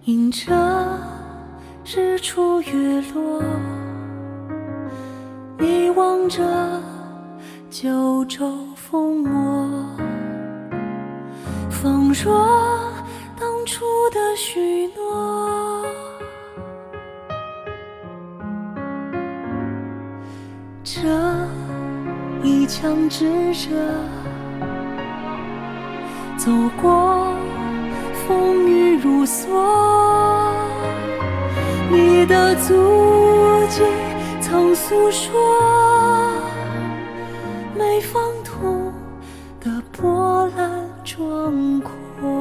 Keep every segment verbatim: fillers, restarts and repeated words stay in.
迎着日出月落，你望着九州风墨，仿若当初的许诺。这一腔炙热，走过风雨如梭，你的足迹曾诉说每方土的波澜壮阔。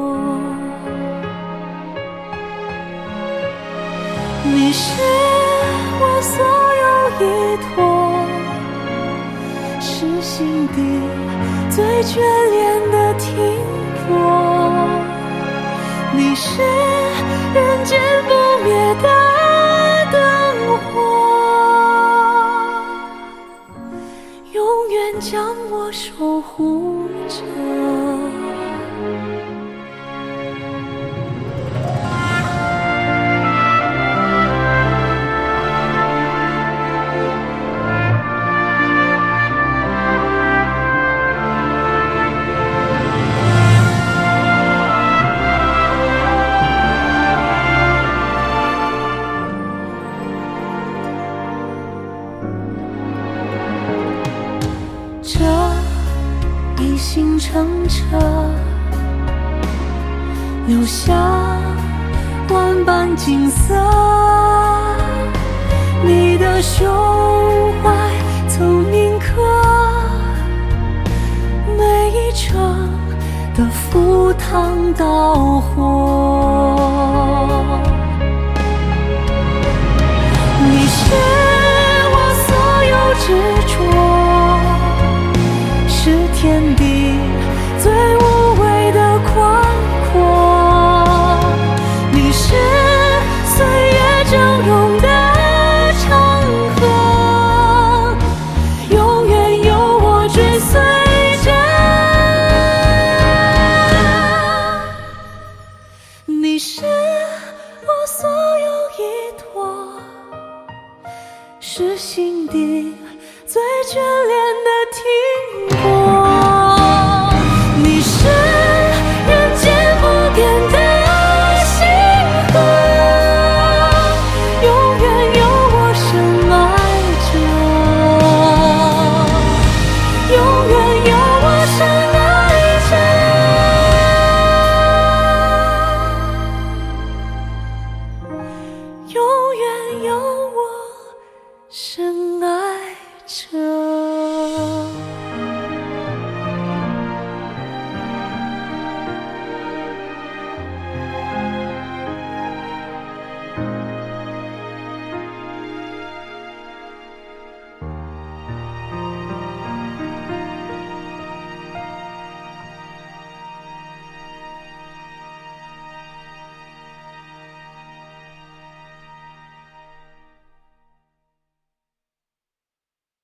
你是我所有依托，是心底最眷恋的停泊。你是人间不灭的灯火，永远将我守护着。一心乘车，留下万般景色。你的胸怀曾铭刻每一程的赴汤蹈火。你是